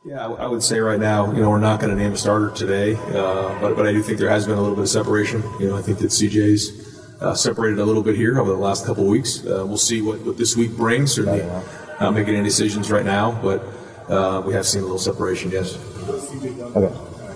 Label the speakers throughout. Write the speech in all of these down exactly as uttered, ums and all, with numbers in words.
Speaker 1: Yeah, I, I would say right now, you know, we're not going to name a starter today, uh, but but I do think there has been a little bit of separation. You know, I think that C J's uh, separated a little bit here over the last couple of weeks. Uh, we'll see what, what this week brings. Certainly not making any decisions right now, but uh, we have seen a little separation, yes.
Speaker 2: Okay.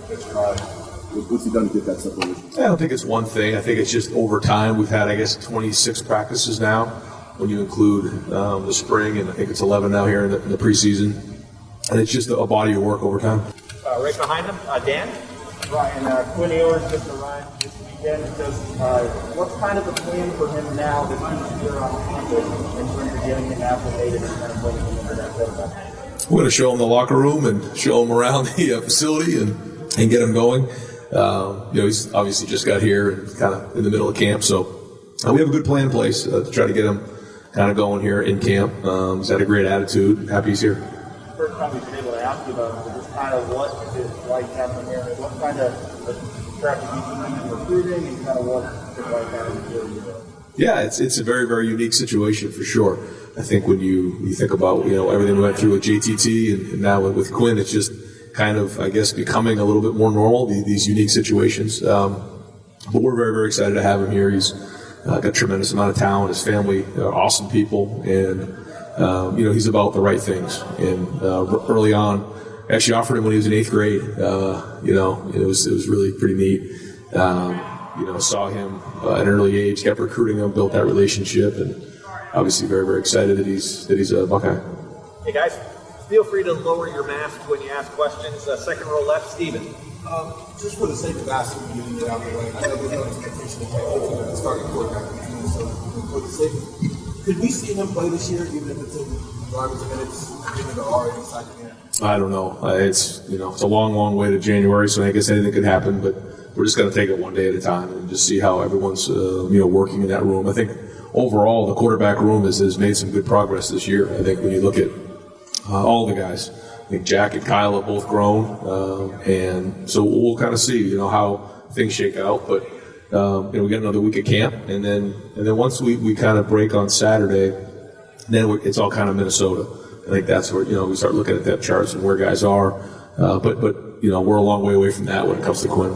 Speaker 3: What's he done to get that separation?
Speaker 1: I don't think it's one thing. I think it's just over time. We've had, I guess, twenty-six practices now when you include um, the spring, and I think it's eleven now here in the, in the preseason. And it's just a body of work over time.
Speaker 4: Uh, right behind him, uh, Dan.
Speaker 5: Ryan, uh, Quinn Ewers just arrived this weekend. Just, uh, what's kind of the plan for him now that he's here on campus in terms of getting him acclimated and kind of bringing him into that quarterback?
Speaker 1: We're going to show him the locker room and show him around the uh, facility and, and get him going. Um, you know, he's obviously just got here and kind of in the middle of camp, so uh, we have a good plan in place uh, to try to get him kind of going here in camp. Um, he's had a great attitude. Happy he's here.
Speaker 5: First time we've been able to ask you about it, just kind of what is it like having here, what kind of strategies you recruiting, and kind of what is it like having here?
Speaker 1: Yeah, it's it's a very, very unique situation for sure. I think when you, you think about, you know, everything we went through with J T T and, and now with, with Quinn, it's just kind of, I guess, becoming a little bit more normal, these, these unique situations. Um, but we're very, very excited to have him here. He's uh, got a tremendous amount of talent. His family are awesome people, and Um, you know, he's about the right things. And uh, early on, I actually offered him when he was in eighth grade. Uh, you know, it was it was really pretty neat. Um, you know, saw him uh, at an early age, kept recruiting him, built that relationship, and obviously very very excited that he's that he's a Buckeye.
Speaker 4: Hey guys, feel free to lower your mask when you ask questions. Uh, second row left, Steven.
Speaker 3: Um, just for the sake of asking, getting it out of the way, I know there's no expectation of the starting quarterback, so for the sake of could we see him play this year, even if it's in garbage minutes, given the already inside the game?
Speaker 1: I don't know. Uh, it's you know it's a long, long way to January, so I guess anything could happen. But we're just going to take it one day at a time and just see how everyone's uh, you know working in that room. I think overall the quarterback room has, has made some good progress this year. I think when you look at uh, all the guys, I think Jack and Kyle have both grown, uh, and so we'll kind of see you know how things shake out, but. Um, you know, we got another week of camp, and then and then once we, we kind of break on Saturday, then we, it's all kind of Minnesota. I think that's where you know we start looking at depth charts and where guys are. Uh, but but you know we're a long way away from that when it comes to Quinn.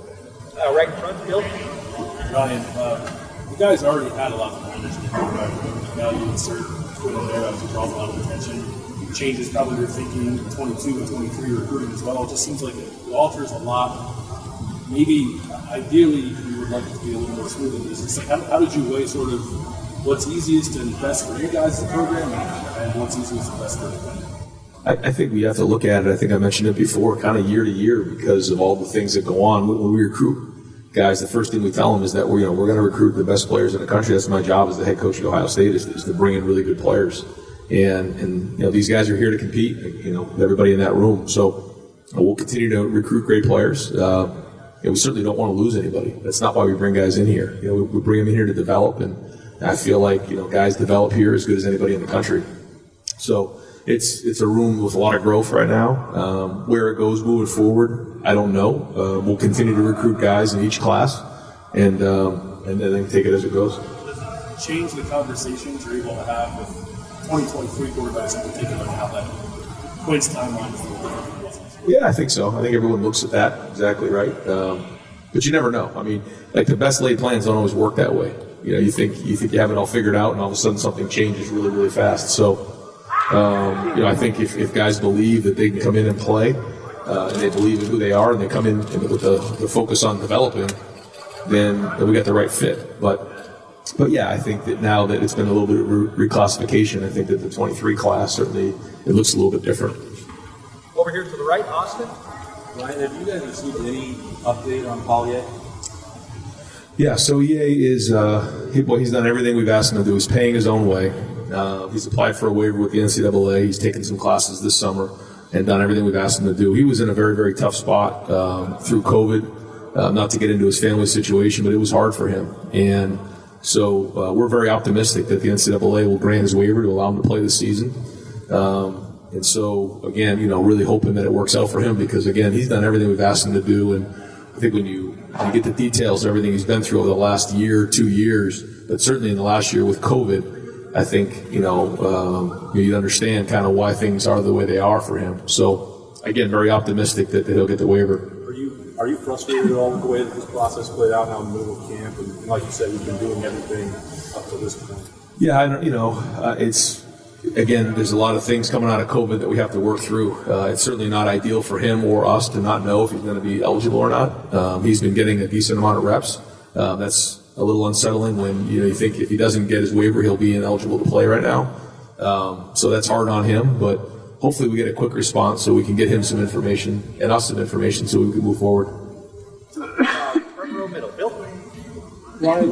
Speaker 4: Uh, right in front, Bill.
Speaker 6: Ryan, uh, you guys already had a lot of competition in quarterback. Now you insert Quinn in there, that draws a lot of attention. Changes probably your thinking in twenty-two and twenty-three recruiting as well. It just seems like it alters a lot. Maybe ideally we would like it to be a little more smooth than this. It's like, how, how did you weigh sort of what's easiest and best for you guys as a program and what's easiest and best for the program?
Speaker 1: I, I think we have to look at it. I think I mentioned it before, kind of year to year because of all the things that go on. When we recruit guys, the first thing we tell them is that we're, you know, we're going to recruit the best players in the country. That's my job as the head coach at Ohio State is, is to bring in really good players. And, and, you know, these guys are here to compete, you know, everybody in that room. So uh, we'll continue to recruit great players. Uh, you know, we certainly don't want to lose anybody. That's not why we bring guys in here. You know, we, we bring them in here to develop, and I feel like, you know, guys develop here as good as anybody in the country. So it's it's a room with a lot of growth right now. Um, where it goes moving forward, I don't know. Uh, we'll continue to recruit guys in each class, and um, and then take it as it goes.
Speaker 6: Does it change the conversations you're able to have with twenty twenty-three quarterbacks in particular, and how that Quinn's timeline is a little different?
Speaker 1: Yeah, I think so. I think everyone looks at that exactly right. Um, but you never know. I mean, like the best laid plans don't always work that way. You know, you think you think you have it all figured out, and all of a sudden something changes really, really fast. So, um, you know, I think if, if guys believe that they can come in and play, uh, and they believe in who they are, and they come in with the, the focus on developing, then, then we got the right fit. But, but yeah, I think that now that it's been a little bit of re- reclassification, I think that the twenty-three class certainly it looks a little bit different.
Speaker 4: Over here to the right, Austin.
Speaker 7: Ryan, have you guys received any update on Paul yet?
Speaker 1: Yeah, so E A is, uh, he, well, he's done everything we've asked him to do. He's paying his own way. Uh, he's applied for a waiver with the N C double A. He's taken some classes this summer and done everything we've asked him to do. He was in a very, very tough spot um, through COVID, uh, not to get into his family situation, but it was hard for him. And so uh, we're very optimistic that the N C double A will grant his waiver to allow him to play this season. Um, and so, again, you know, really hoping that it works out for him because, again, he's done everything we've asked him to do. And I think when you, when you get the details of everything he's been through over the last year, two years, but certainly in the last year with COVID, I think, you know, um, you'd understand kind of why things are the way they are for him. So again, very optimistic that he'll get the waiver.
Speaker 7: Are you are you frustrated at all with the way that this process played out now in the middle of camp? And, and like you said, you've been doing everything up to this point.
Speaker 1: Yeah, I don't, you know, uh, it's, again, there's a lot of things coming out of COVID that we have to work through. Uh, it's certainly not ideal for him or us to not know if he's going to be eligible or not. Um, he's been getting a decent amount of reps. Um, that's a little unsettling when, you know, you think if he doesn't get his waiver, he'll be ineligible to play right now. Um, so that's hard on him, but hopefully we get a quick response so we can get him some information and us some information so we can move forward.
Speaker 4: Uh, front row middle. Bill?
Speaker 2: Ryan,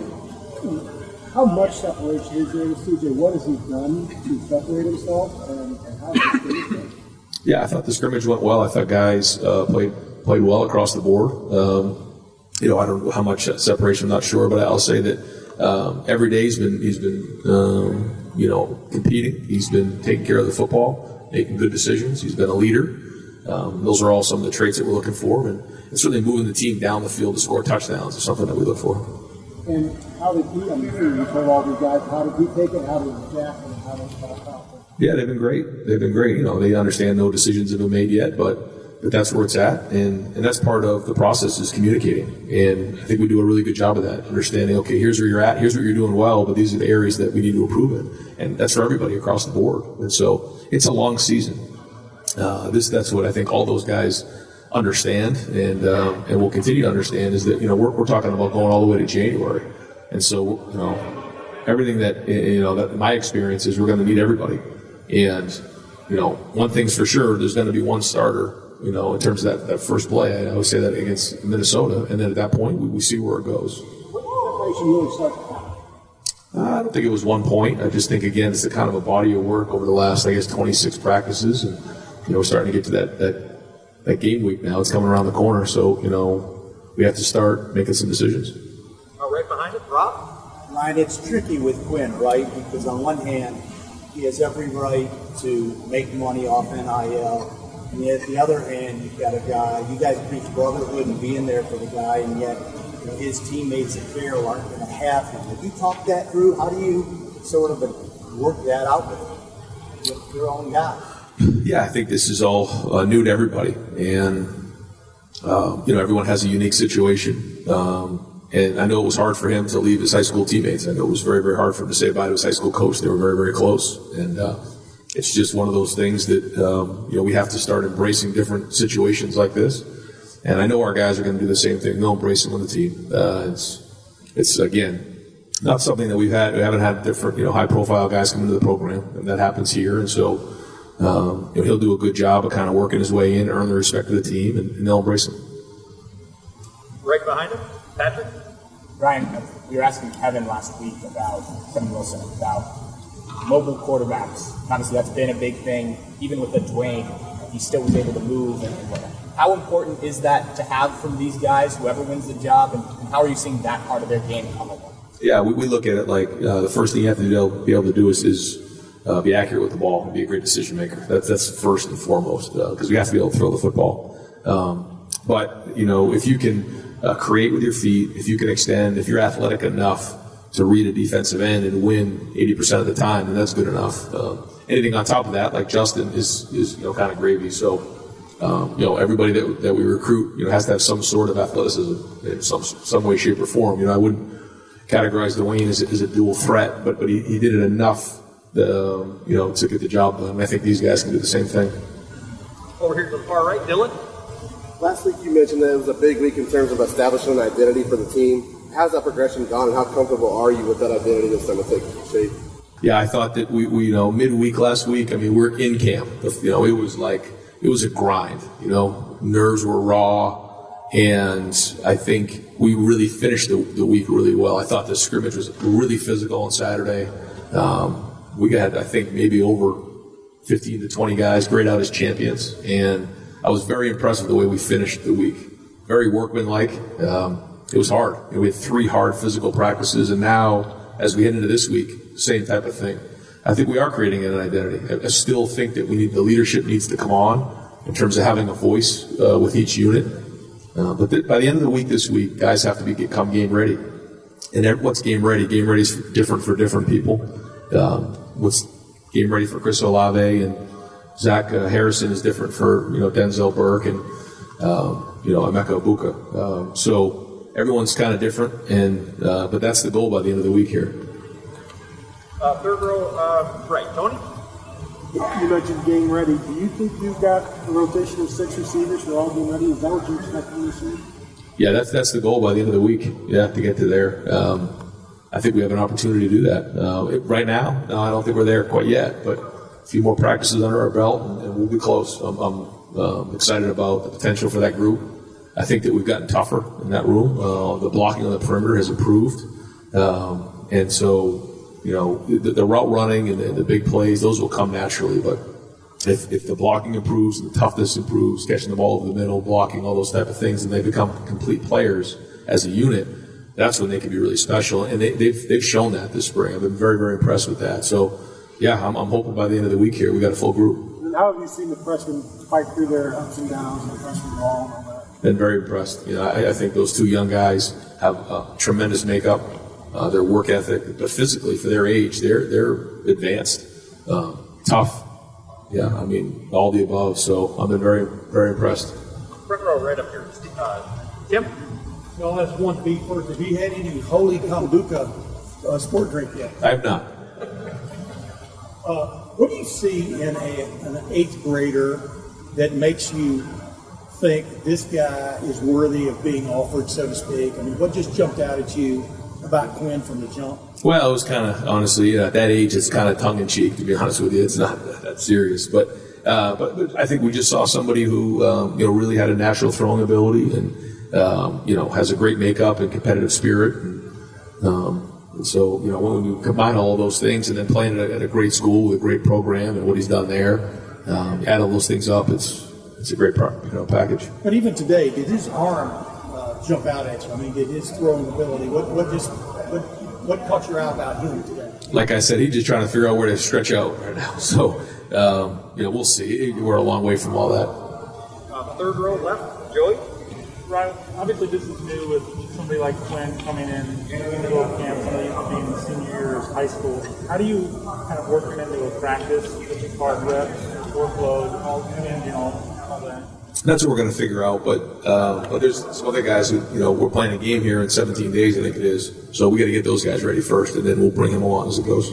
Speaker 2: how much separation is there with C J? What has he done to separate himself, and, and how has he done?
Speaker 1: Yeah, I thought the scrimmage went well. I thought guys uh, played played well across the board. Um, you know, I don't know how much separation. I'm not sure, but I'll say that um, every day he's been he's been um, you know competing. He's been taking care of the football, making good decisions. He's been a leader. Um, those are all some of the traits that we're looking for, and, and certainly moving the team down the field to score touchdowns is something that we look for.
Speaker 2: And how did he, I'm sure you told all these guys, how did he take it, how did Jack, and how did he
Speaker 1: Yeah, they've been great. They've been great. You know, they understand no decisions have been made yet, but, but that's where it's at. And, and that's part of the process is communicating. And I think we do a really good job of that, understanding, okay, here's where you're at, here's what you're doing well, but these are the areas that we need to improve in. And that's for everybody across the board. And so it's a long season. Uh, this, that's what I think all those guys understand and um, and will continue to understand is that, you know, we're, we're talking about going all the way to January. And so, you know, everything that, you know, that my experience is we're going to need everybody. And, you know, one thing's for sure, there's going to be one starter, you know, in terms of that, that first play. I always say that against Minnesota. And then at that point, we, we see where it goes.
Speaker 2: What separation really starts to happen?
Speaker 1: Uh, I don't think it was one point. I just think, again, it's a kind of a body of work over the last, I guess, twenty-six practices. And, you know, we're starting to get to that, that, that game week now. It's coming around the corner. So, you know, we have to start making some decisions.
Speaker 4: Oh, right behind it, Rob?
Speaker 5: Ryan, it's tricky with Quinn, right? Because on one hand, he has every right to make money off N I L. And yet, the other hand, you've got a guy, you guys preach brotherhood and being there for the guy, and yet, you know, his teammates at Carroll aren't going to have him. Have you talked that through? How do you sort of work that out with, with your own guy?
Speaker 1: Yeah, I think this is all uh, new to everybody. And, um, you know, everyone has a unique situation. Um, and I know it was hard for him to leave his high school teammates. I know it was very, very hard for him to say bye to his high school coach. They were very, very close. And uh, it's just one of those things that, um, you know, we have to start embracing different situations like this. And I know our guys are going to do the same thing. They'll embrace it on the team. Uh, it's, it's, again, not something that we've had. We haven't had different, you know, high-profile guys come into the program. And that happens here. And so, Um, you know, he'll do a good job of kind of working his way in, earn the respect of the team, and, and they'll embrace him.
Speaker 4: Right behind him, Patrick?
Speaker 8: Ryan, we were asking Kevin last week about Kevin Wilson about mobile quarterbacks. Obviously, that's been a big thing. Even with the Dwayne, he still was able to move and whatnot. How important is that to have from these guys, whoever wins the job, and, and how are you seeing that part of their game come along?
Speaker 1: Yeah, we, we look at it like uh, the first thing you have to do, be able to do is, is Uh, be accurate with the ball and be a great decision maker. That's that's first and foremost because uh, we have to be able to throw the football. Um, but you know, if you can uh, create with your feet, if you can extend, if you're athletic enough to read a defensive end and win eighty percent of the time, then that's good enough. Uh, anything on top of that, like Justin, is is you know kind of gravy. So um, you know, everybody that that we recruit, you know, has to have some sort of athleticism in some some way, shape, or form. You know, I wouldn't categorize Dwayne as a, as a dual threat, but but he, he did it enough. Um, you know, to get the job done. I think these guys can do the same thing.
Speaker 4: Over here to the far right, Dylan.
Speaker 9: Last week you mentioned that it was a big week in terms of establishing an identity for the team. How's that progression gone, and how comfortable are you with that identity that's going to take shape?
Speaker 1: Yeah, I thought that we, we, you know, midweek last week, I mean, we're in camp. You know, it was like, it was a grind, you know, nerves were raw, and I think we really finished the, the week really well. I thought the scrimmage was really physical on Saturday. Um, We had, I think, maybe over fifteen to twenty guys grade out as champions, and I was very impressed with the way we finished the week. Very workmanlike. Um, it was hard. You know, we had three hard physical practices, and now, as we head into this week, same type of thing. I think we are creating an identity. I, I still think that we need the leadership needs to come on in terms of having a voice uh, with each unit. Uh, but th- by the end of the week this week, guys have to be become game ready. And what's game ready? Game ready is different for different people. Um, what's game ready for Chris Olave and Zach uh, Harrison is different for, you know, Denzel Burke and, um, you know, Emeka Ibuka. Um, so everyone's kind of different, and uh, but that's the goal by the end of the week here.
Speaker 4: Uh, third row, uh, right, Tony?
Speaker 2: You mentioned game ready. Do you think you've got a rotation of six receivers for all game ready? Is that what you expect from this year?
Speaker 1: Yeah, that's that's the goal by the end of the week. Yeah, to get to there. Um, I think we have an opportunity to do that. Uh, it, right now, no, I don't think we're there quite yet, but a few more practices under our belt, and, and we'll be close. I'm, I'm um, excited about the potential for that group. I think that we've gotten tougher in that room. Uh, the blocking on the perimeter has improved, um, and so you know the, the route running and the, the big plays, those will come naturally, but. If, if the blocking improves and the toughness improves, catching the ball over the middle, blocking, all those type of things, and they become complete players as a unit, that's when they can be really special. And they, they've they've shown that this spring. I've been very, very impressed with that. So, yeah, I'm, I'm hoping by the end of the week here we got a full group.
Speaker 2: And how have you seen the freshmen fight through their ups and downs and the freshman ball and all that?
Speaker 1: Been very impressed. You know, I, I think those two young guys have a tremendous makeup, uh, their work ethic, but physically for their age, they're they're advanced, um, tough. Yeah, I mean, all the above. So I've been very, very impressed.
Speaker 4: Front row, right up here. Uh, Tim?
Speaker 10: Well, that's one beat first. Have you had any Holy Kombucha uh, sport drink yet?
Speaker 1: I have not.
Speaker 10: Uh, what do you see in a, an eighth grader that makes you think this guy is worthy of being offered, so to speak? I mean, what just jumped out at you about Quinn from the jump?
Speaker 1: Well, it was kind of, honestly, at that age, it's kind of tongue-in-cheek, to be honest with you. It's not that serious. But, uh, but, but I think we just saw somebody who, um, you know, really had a natural throwing ability and, um, you know, has a great makeup and competitive spirit. And, um, and so, you know, when you combine all those things and then playing at a, at a great school with a great program and what he's done there, um, add all those things up, it's it's a great pro- you know, package.
Speaker 10: But even today, did his arm uh, jump out at you? I mean, did his throwing ability, what, what just... What, What caught your eye about him today?
Speaker 1: Like I said, he's just trying to figure out where to stretch out right now. So, um, you know, we'll see. We're a long way from all that.
Speaker 4: Uh, third row left, Joey?
Speaker 11: Right. Obviously, this is new with somebody like Quinn coming in in the middle of camp, somebody being the senior year of high school. How do you kind of work him into a practice, which is hard reps, workload, all, and, you know, all that?
Speaker 1: That's what we're going to figure out, but uh, but there's some other guys who, you know, we're playing a game here in seventeen days, I think it is. So we got to get those guys ready first, and then we'll bring them along as it goes.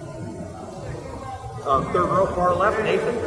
Speaker 4: Uh, third row, far left, Nathan.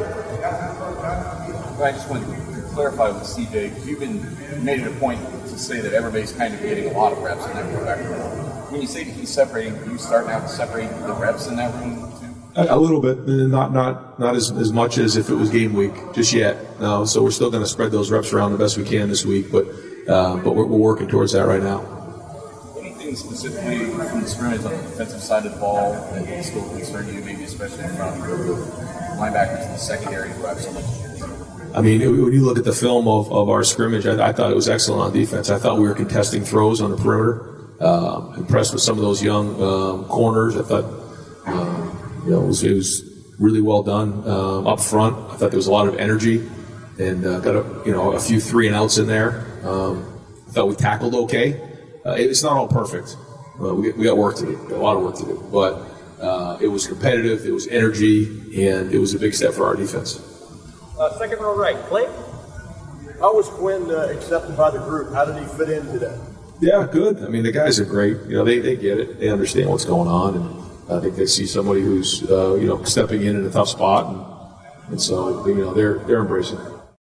Speaker 12: I just wanted to clarify with C J, because you've been made it a point to say that everybody's kind of getting a lot of reps in that quarterback room. When you say that he's separating, are you starting out to separate the reps in that room too?
Speaker 1: A, a little bit, not not not as, as much as if it was game week just yet. No, so we're still going to spread those reps around the best we can this week, but uh, but we're, we're working towards that right now.
Speaker 12: Anything specifically from the scrimmage on the defensive side of the ball that still concern you, maybe especially from the linebackers in the secondary who have so much?
Speaker 1: I mean, when you look at the film of, of our scrimmage, I, I thought it was excellent on defense. I thought we were contesting throws on the perimeter. Uh, impressed with some of those young um, corners. I thought. Um, You know, it was, it was really well done um, up front. I thought there was a lot of energy, and uh, got a you know a few three and outs in there. Um, I thought we tackled okay. Uh, it's not all perfect. Uh, we, we got work to do, a lot of work to do. But uh, it was competitive, it was energy, and it was a big step for our defense.
Speaker 4: Uh, second row right, Blake.
Speaker 13: How was Quinn uh, accepted by the group? How did he fit in today?
Speaker 1: Yeah, good. I mean, the guys are great. You know, they, they get it. They understand what's going on, and I think they see somebody who's, uh, you know, stepping in in a tough spot, and, and so, you know, they're they're embracing it.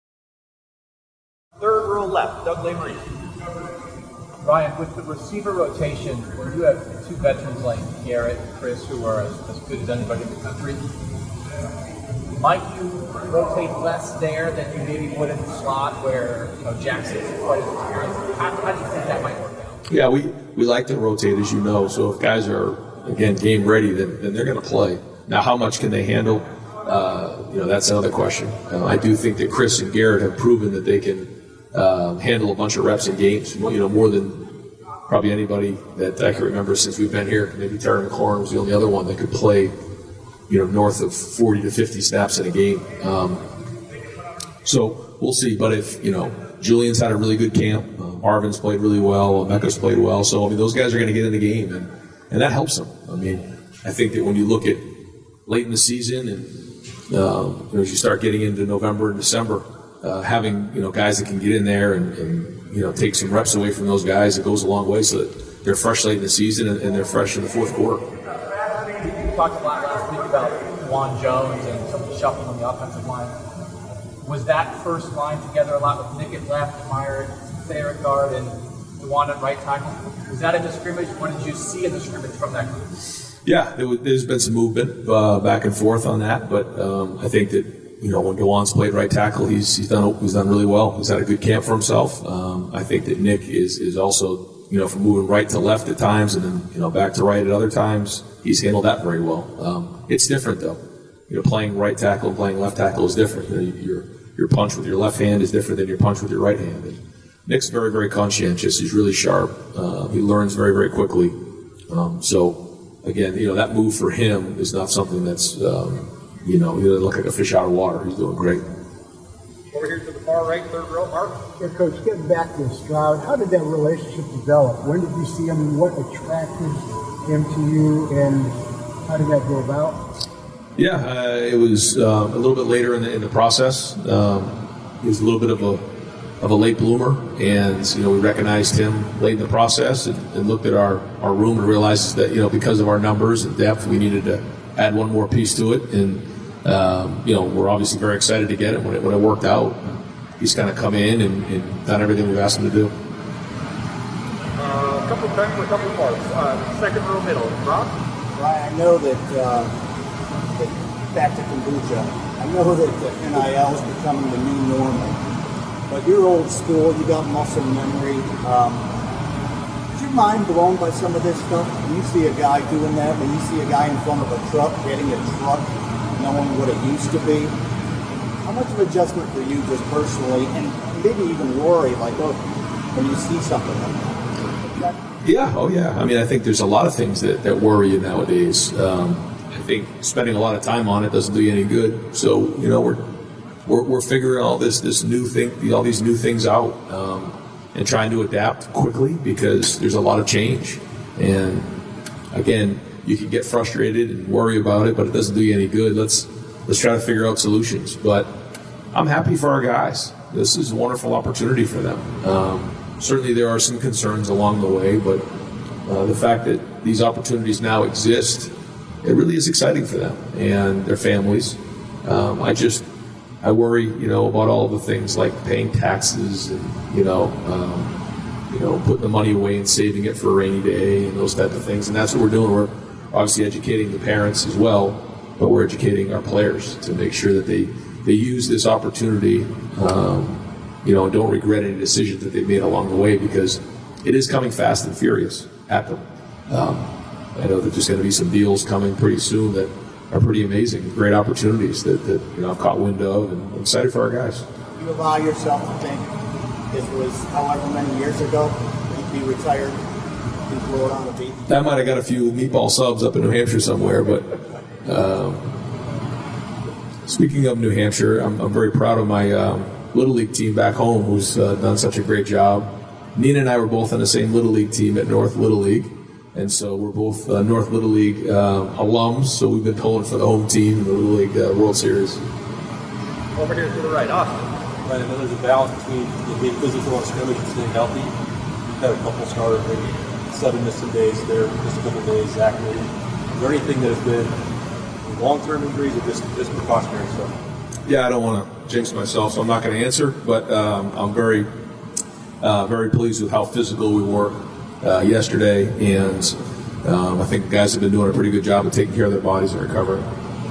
Speaker 4: Third row left, Doug Lamery.
Speaker 14: Ryan, with the receiver rotation, where you have two veterans like Garrett and Chris, who are as, as good as anybody in the country, might you rotate less there than you maybe would in the slot where, you know, Jackson is quite as experienced? How, how do you think that might work out?
Speaker 1: Yeah, we, we like to rotate, as you know, so if guys are, again, game ready, then, then they're going to play. Now, how much can they handle? Uh, you know, that's another question. Uh, I do think that Chris and Garrett have proven that they can uh, handle a bunch of reps in games, you know, more than probably anybody that I can remember since we've been here. Maybe Terry McLaurin was the only other one that could play, you know, north of forty to fifty snaps in a game. Um, so we'll see. But if, you know, Julian's had a really good camp, uh, Marvin's played really well, Emeka's played well. So, I mean, those guys are going to get in the game, and And that helps them. I mean, I think that when you look at late in the season and, um, you know, as you start getting into November and December, uh, having, you know, guys that can get in there and, and, you know, take some reps away from those guys, it goes a long way so that they're fresh late in the season and, and they're fresh in the fourth quarter.
Speaker 14: You talked a lot last week about Juwan Jones and some of the shuffling on the offensive line. Was that first line together a lot with Nick at left, Meyer at Thayer at guard, and Juwan at right tackle? Was that in the scrimmage? What did you see in the scrimmage from that group?
Speaker 1: Yeah, there was, there's been some movement uh, back and forth on that, but um, I think that, you know, when Dewan's played right tackle, he's he's done he's done really well. He's had a good camp for himself. Um, I think that Nick is is also, you know, from moving right to left at times and then, you know, back to right at other times, he's handled that very well. Um, it's different though. You know, playing right tackle and playing left tackle is different. You know, your your punch with your left hand is different than your punch with your right hand. And Nick's very, very conscientious. He's really sharp. Uh, he learns very, very quickly. Um, so, again, you know, that move for him is not something that's, um, you know, he doesn't look like a fish out of water. He's doing great.
Speaker 4: Over here to the far right, third row, Mark.
Speaker 2: Yeah, Coach, getting back to Stroud, how did that relationship develop? When did you see him? What attracted him to you, and how did that go about?
Speaker 1: Yeah, uh, it was uh, a little bit later in the, in the process. Um, he was a little bit of a of a late bloomer, and you know we recognized him late in the process and, and looked at our, our room and realized that, you know, because of our numbers and depth, we needed to add one more piece to it. And um, you know we're obviously very excited to get it when it when it worked out. He's kind of come in and, and done everything we've asked him to do.
Speaker 4: Uh, a couple of times for a couple of parts. Uh, second row middle, Rob.
Speaker 5: Ryan, I know that, uh, that back to kombucha. I know that the N I L is becoming the new normal. But you're old school, you got muscle memory. Um, is your mind blown by some of this stuff? When you see a guy doing that, when you see a guy in front of a truck, getting a truck, knowing what it used to be, how much of an adjustment for you just personally, and maybe even worry, like, oh, when you see something like that?
Speaker 1: Yeah, oh yeah. I mean, I think there's a lot of things that, that worry you nowadays. Um, I think spending a lot of time on it doesn't do you any good. So, you know, we're We're, we're figuring all this this new thing, all these new things out, um, and trying to adapt quickly because there's a lot of change. And again, you can get frustrated and worry about it, but it doesn't do you any good. Let's let's try to figure out solutions. But I'm happy for our guys. This is a wonderful opportunity for them. Um, certainly, there are some concerns along the way, but uh, the fact that these opportunities now exist, it really is exciting for them and their families. Um, I just I worry, you know, about all the things like paying taxes and, you know, um, you know, putting the money away and saving it for a rainy day and those type of things. And that's what we're doing. We're obviously educating the parents as well, but we're educating our players to make sure that they, they use this opportunity, um, you know, and don't regret any decisions that they've made along the way because it is coming fast and furious at them. Um, I know there's just going to be some deals coming pretty soon that are pretty amazing, great opportunities that, that you know I've caught wind of, and I'm excited for our guys.
Speaker 5: You allow yourself to think this was however many years ago, you'd be retired in Florida on a beach?
Speaker 1: I might have got a few meatball subs up in New Hampshire somewhere, but um, speaking of New Hampshire, I'm, I'm very proud of my um, Little League team back home who's uh, done such a great job. Nina and I were both on the same Little League team at North Little League. And so we're both uh, North Little League uh, alums, so we've been pulling for the home team in the Little League uh, World Series.
Speaker 4: Over here to the right, Austin.
Speaker 7: Right, and then there's a balance between being physical and scrimmage and staying healthy. We've had a couple starters, maybe seven missing days there, just a couple days, Zach maybe. Is there anything that has been long-term injuries or just, just precautionary stuff?
Speaker 1: Yeah, I don't want to jinx myself, so I'm not going to answer, but um, I'm very, uh, very pleased with how physical we were Uh, yesterday, and um, I think the guys have been doing a pretty good job of taking care of their bodies and recovering.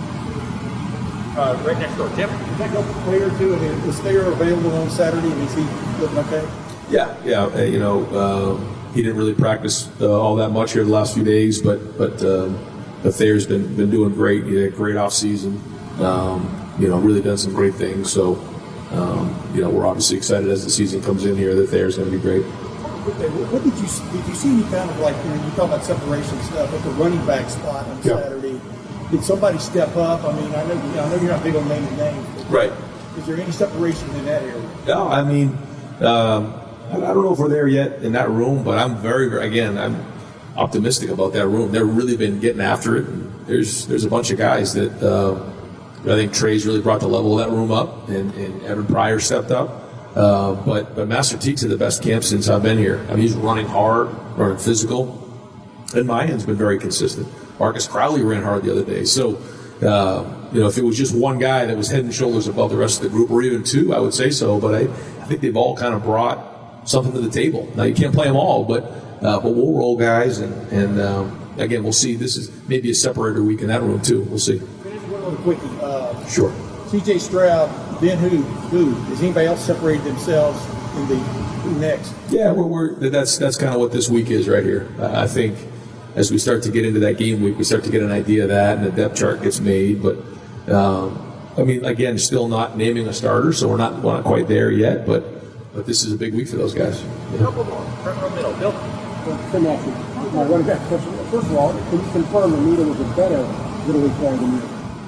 Speaker 4: Uh, right next door, Tim.
Speaker 10: Did that go for player too? And is Thayer available on Saturday? And is he looking okay?
Speaker 1: Yeah, yeah. Uh, you know, uh, he didn't really practice uh, all that much here the last few days, but but um, but Thayer's been been doing great. He had a great off season. Um, you know, really done some great things. So, um, you know, we're obviously excited as the season comes in here that Thayer's going to be great.
Speaker 10: What did you did you see any kind of like, you know, you talk about separation stuff at the running back spot on
Speaker 1: Yeah.
Speaker 10: Saturday? Did somebody step up? I mean, I know you know, I know you're not big on naming names, but
Speaker 1: Right.
Speaker 10: is there any separation in that area?
Speaker 1: No, I mean, um, I I don't know if we're there yet in that room, but I'm very, very again, I'm optimistic about that room. They've really been getting after it. And there's there's a bunch of guys that uh, I think Trey's really brought the level of that room up, and, and Evan Pryor stepped up. Uh, but but Master Teague's had the best camp since I've been here. I mean, he's running hard, running physical, and Mayan's been very consistent. Marcus Crowley ran hard the other day. So, uh, you know, if it was just one guy that was head and shoulders above the rest of the group, or even two, I would say so. But I, I think they've all kind of brought something to the table. Now, you can't play them all, but uh, but we'll roll guys, and, and um, again, we'll see. This is maybe a separator week in that room, too. We'll see.
Speaker 10: One little quickie. Uh,
Speaker 1: Sure.
Speaker 10: C J Stroud, then who? Who? Has anybody else separated themselves in the who next?
Speaker 1: Yeah, we're, we're, that's that's kind of what this week is right here. Uh, I think as we start to get into that game week, we start to get an idea of that, and the depth chart gets made. But, um, I mean, again, still not naming a starter, so we're not, we're not quite there yet. But but this is a big week for those guys.
Speaker 4: A couple more. Front row middle. Bill.
Speaker 2: Tim Matthew, my running back question. First of all, can you confirm Anita was a better Little League player than you?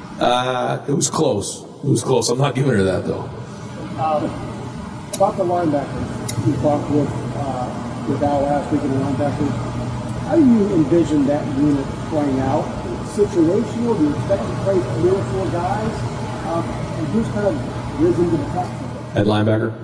Speaker 1: Uh, it was close. It was close. I'm not giving her that, though.
Speaker 2: Um, about the linebackers, you talked with uh, with Al last week in the linebackers. How do you envision that unit playing out? Situational? Do you expect to play three or four guys? Um, and who's kind of risen to the top?
Speaker 1: At linebacker?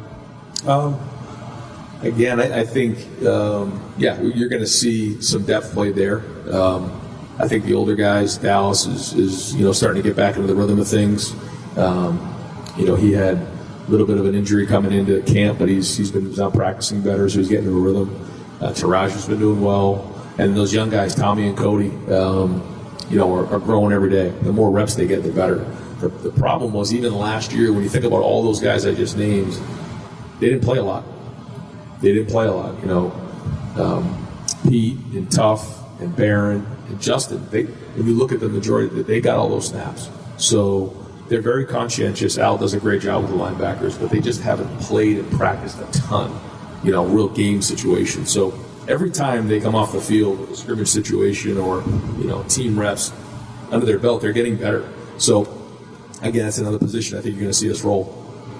Speaker 1: Um, again, I, I think, um, yeah, you're going to see some depth play there. Um, I think the older guys, Dallas is, is, you know, starting to get back into the rhythm of things. Um, you know, he had a little bit of an injury coming into camp, but he's he's been he's out practicing better, so he's getting into a rhythm. Uh, Taraj has been doing well. And those young guys, Tommy and Cody, um, you know, are, are growing every day. The more reps they get, the better. The, the problem was even last year, when you think about all those guys I just named, they didn't play a lot. They didn't play a lot, you know. Um, Pete and Tuff and Barron and Justin, they, when you look at the majority, they got all those snaps. So they're very conscientious. Al does a great job with the linebackers, but they just haven't played and practiced a ton, you know, real game situations. So every time they come off the field with a scrimmage situation or, you know, team reps under their belt, they're getting better. So, again, that's another position I think you're going to see us roll.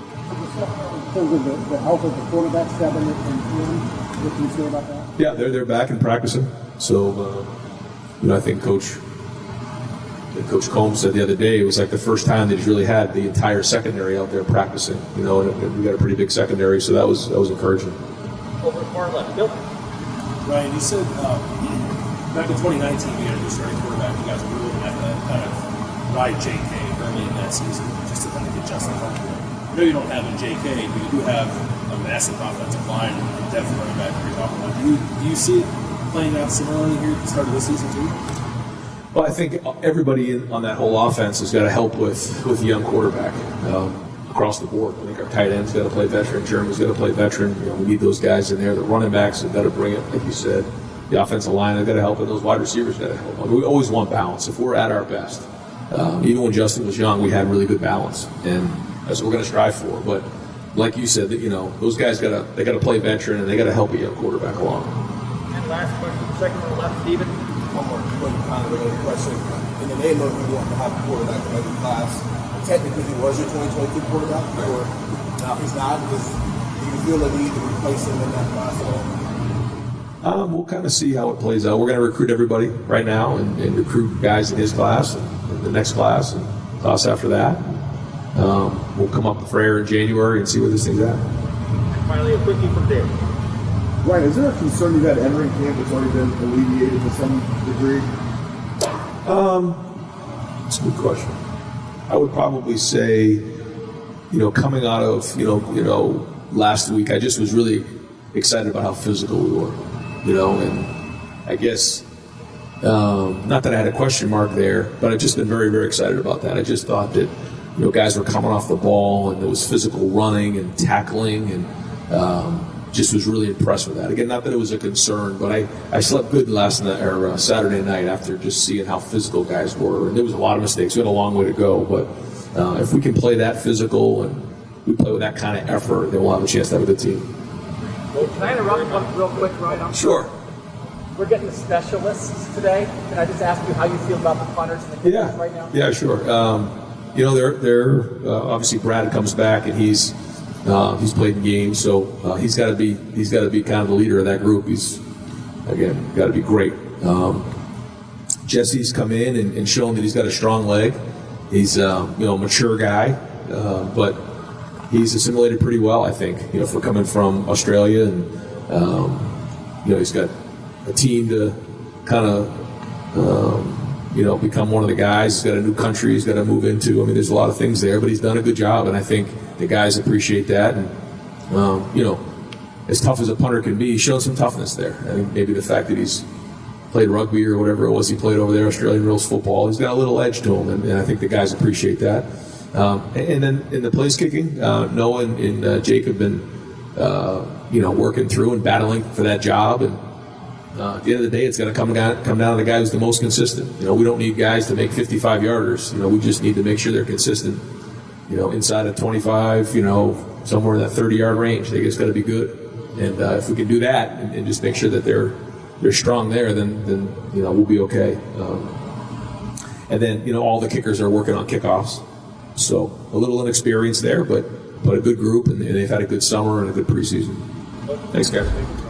Speaker 2: In terms of the, the health of the quarterback, seven and ten, what can you say about that?
Speaker 1: Yeah, they're they're back and practicing. So, uh, you know, I think Coach Coach Combs said the other day it was like the first time that he's really had the entire secondary out there practicing. You know, and we got a pretty big secondary, so that was that was encouraging.
Speaker 4: Over to far left, Bill.
Speaker 6: Ryan, you said uh, back in twenty nineteen we had a new starting quarterback. You guys were looking at to kind of ride J K early in that season just to kind of get Justin comfortable. I know you don't have a J K, but you do have a massive offensive line and depth running back that you're talking about. Do you, do you see it playing out similarly here at the start of this season too?
Speaker 1: Well, I think everybody in, on that whole offense has got to help with with the young quarterback um, across the board. I think our tight end's got to play veteran. Jeremy's got to play veteran. You know, we need those guys in there. The running backs have got to bring it, like you said. The offensive line have got to help, and those wide receivers got to help. I mean, we always want balance. If we're at our best, um, even when Justin was young, we had really good balance, and that's what we're going to strive for. But like you said, that you know, those guys got to they got to play veteran, and they got to help a young quarterback along.
Speaker 4: And last question, second row left, Steven.
Speaker 3: One more one kind of related question. In the name of you wanting to have a quarterback in every class, technically he was your twenty twenty-two quarterback, or now he's not. Because do you feel the need to replace him in that class at all?
Speaker 1: Um, we'll kind of see how it plays out. We're going to recruit everybody right now and, and recruit guys in his class and, and the next class and class after that. Um, we'll come up for air in January and see where this thing's at.
Speaker 4: And finally, a quickie from Dave.
Speaker 13: Ryan, is there a concern you've had entering camp that's already been alleviated to some degree?
Speaker 1: Um, that's a good question. I would probably say, you know, coming out of, you know, you know, last week, I just was really excited about how physical we were, you know, and I guess, um, not that I had a question mark there, but I've just been very, very excited about that. I just thought that, you know, guys were coming off the ball and there was physical running and tackling and, um, just was really impressed with that. Again, not that it was a concern, but I, I slept good last night or uh, Saturday night after just seeing how physical guys were. And there was a lot of mistakes. We had a long way to go, but uh, if we can play that physical and we play with that kind of effort, then we'll have a chance to have a good team.
Speaker 14: Well, can I interrupt one real quick, Ryan?
Speaker 1: Sure.
Speaker 14: We're getting the specialists today. Can I just ask you how you feel about the punters and the kickers
Speaker 1: Yeah.
Speaker 14: right now?
Speaker 1: Yeah, sure. Um, you know, they're they're uh, obviously Brad comes back and he's. Uh, he's played in games, so uh, he's got to be he's got to be kind of the leader of that group. He's again got to be great. Um, Jesse's come in and, and shown that he's got a strong leg. he's uh, you know a mature guy, uh, but he's assimilated pretty well, I think. You know, for coming from Australia, and um, you know he's got a team to kind of um, you know become one of the guys. He's got a new country he's got to move into. I mean, there's a lot of things there, but he's done a good job, and I think the guys appreciate that. And um, you know, as tough as a punter can be, he's shown some toughness there. I think maybe the fact that he's played rugby or whatever it was he played over there, Australian rules football, he's got a little edge to him, and, and I think the guys appreciate that. Um, and, and then in the place kicking, uh, Noah and, and uh, Jake have been, uh, you know, working through and battling for that job. And uh, at the end of the day, it's going to come down come down to the guy who's the most consistent. You know, we don't need guys to make fifty-five yarders. You know, we just need to make sure they're consistent. You know, inside of twenty-five, you know, somewhere in that thirty-yard range, they just got to be good. And uh, if we can do that and, and just make sure that they're they're strong there, then then you know we'll be okay. Um, and then you know all the kickers are working on kickoffs, so a little inexperience there, but but a good group, and, and they've had a good summer and a good preseason. Thanks, guys.